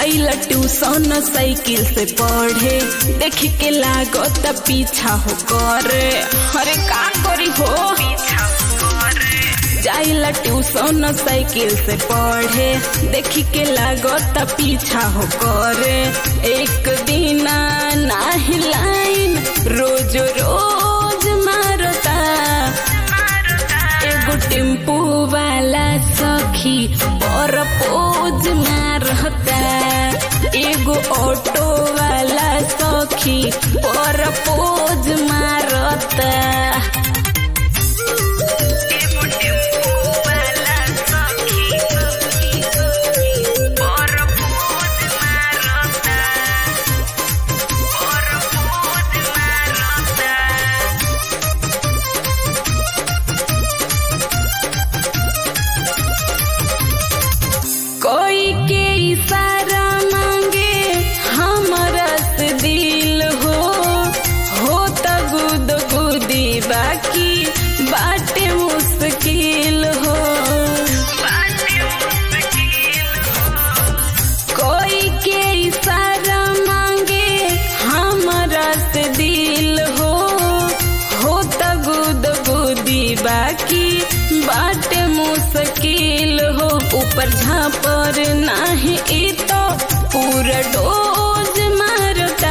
जाइला tuition cycle से पढ़े, देख के लागत पीछा हो करे। अरे का करी हो, जाइला ट्यूशन साइकिल से पढ़े, देख के लागत पीछा हो करे। एक दिन नाही लाइन रोज रोज मारता, एगो टेम्पू वाला सखी पर पोज मारता, एगो ऑटो वाला सखी पर पोज मारता। कोई के इशारा मांगे हमरा से दिल हो त गुद गुदी बाकी बाटे मुश्किल हो। कोई के इशारा मांगे हमरा से दिल हो त गुद गुदी बाकी बाटे मुश्किल हो। ऊपर झापर नाही ई तो पूरा डोज मारता,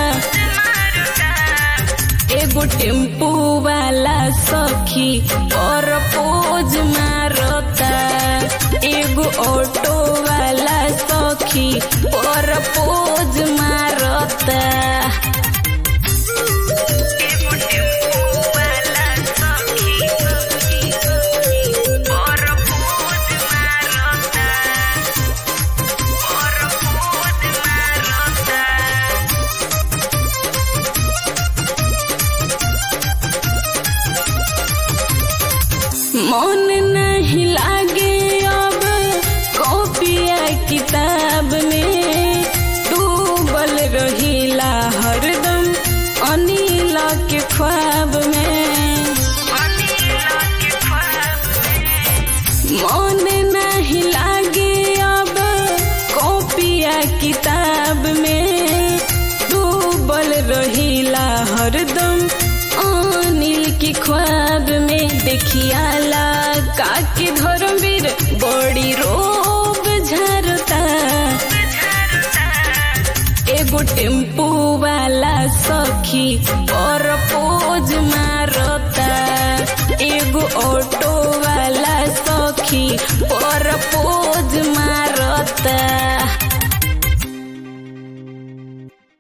एगो टेम्पू वाला सखी और पोज मारता, एगो ऑटो वाला सखी और पोज मारता। मन नहीं लागे अब कॉपिया किताब में, डूबल रहिला हरदम अनिल के ख्वाब में। मन नहीं लागे अब कॉपिया किताब में, डूबल रहिला हरदम अनिल के ख्वाब में। देखियाला काके धर्मवीर बड़ी रोब झरता, एगो टेम्पू वाला सखी और पोज मारता, एगो ऑटो वाला सखी और पोज